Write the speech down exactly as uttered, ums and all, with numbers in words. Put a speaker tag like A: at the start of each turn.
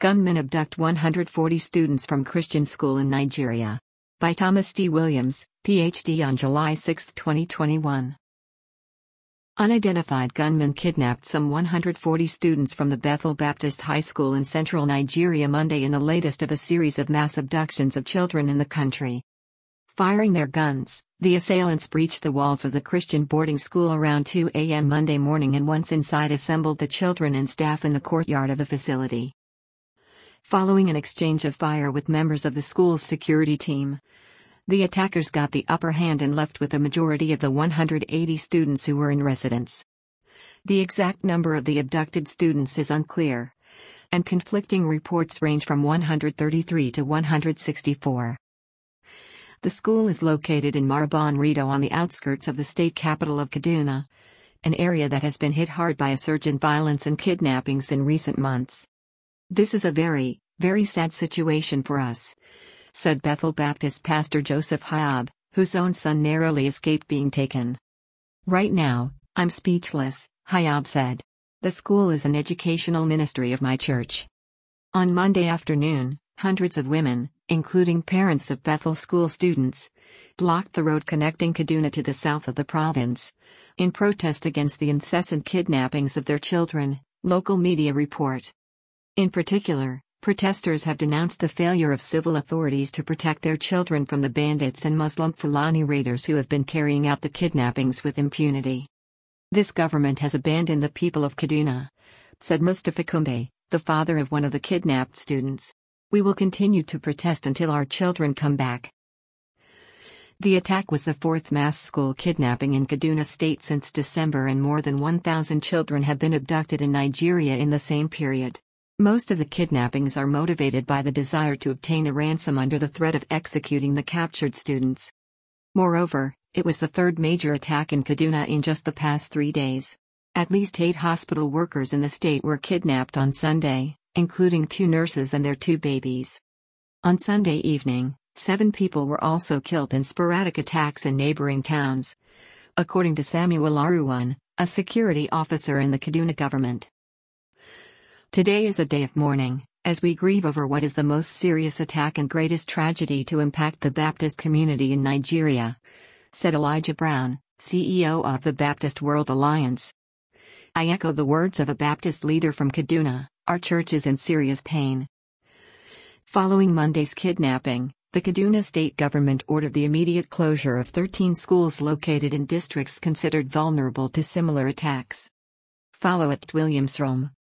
A: Gunmen abduct one hundred forty students from Christian school in Nigeria. By Thomas D. Williams, P H D on July sixth, twenty twenty-one. Unidentified gunmen kidnapped some one hundred forty students from the Bethel Baptist High School in central Nigeria Monday in the latest of a series of mass abductions of children in the country. Firing their guns, the assailants breached the walls of the Christian boarding school around two a m Monday morning and once inside assembled the children and staff in the courtyard of the facility. Following an exchange of fire with members of the school's security team, the attackers got the upper hand and left with the majority of the one hundred eighty students who were in residence. The exact number of the abducted students is unclear, and conflicting reports range from one hundred thirty-three to one hundred sixty-four. The school is located in Marabon-Rido on the outskirts of the state capital of Kaduna, an area that has been hit hard by a surge in violence and kidnappings in recent months. "This is a very, very sad situation for us," said Bethel Baptist pastor Joseph Hayab, whose own son narrowly escaped being taken. "Right now, I'm speechless," Hayab said. "The school is an educational ministry of my church." On Monday afternoon, hundreds of women, including parents of Bethel school students, blocked the road connecting Kaduna to the south of the province, in protest against the incessant kidnappings of their children, local media report. In particular, protesters have denounced the failure of civil authorities to protect their children from the bandits and Muslim Fulani raiders who have been carrying out the kidnappings with impunity. "This government has abandoned the people of Kaduna," said Mustafa Kumbe, the father of one of the kidnapped students. "We will continue to protest until our children come back." The attack was the fourth mass school kidnapping in Kaduna State since December, and more than one thousand children have been abducted in Nigeria in the same period. Most of the kidnappings are motivated by the desire to obtain a ransom under the threat of executing the captured students. Moreover, it was the third major attack in Kaduna in just the past three days. At least eight hospital workers in the state were kidnapped on Sunday, including two nurses and their two babies. On Sunday evening, seven people were also killed in sporadic attacks in neighboring towns, according to Samuel Aruwan, a security officer in the Kaduna government. "Today is a day of mourning, as we grieve over what is the most serious attack and greatest tragedy to impact the Baptist community in Nigeria," said Elijah Brown, C E O of the Baptist World Alliance. "I echo the words of a Baptist leader from Kaduna: our church is in serious pain." Following Monday's kidnapping, the Kaduna state government ordered the immediate closure of thirteen schools located in districts considered vulnerable to similar attacks. Follow at Williams Rome.